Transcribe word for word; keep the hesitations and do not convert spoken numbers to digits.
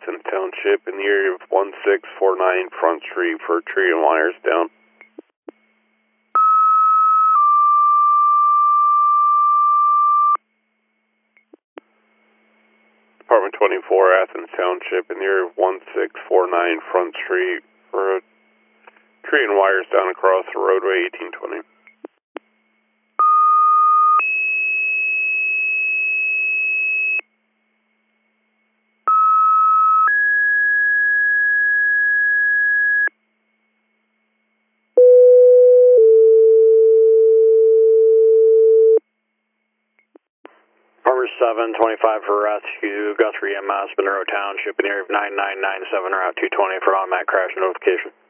Athens Township in the area of one six four nine Front Street for tree and wires down. Department twenty-four, Athens Township in the area of one six four nine Front Street for a tree and wires down across the roadway, eighteen twenty. Farmer seven twenty-five for rescue, Guthrie M S, Monroe Township in the area of nine nine nine seven, Route two twenty for automatic crash notification.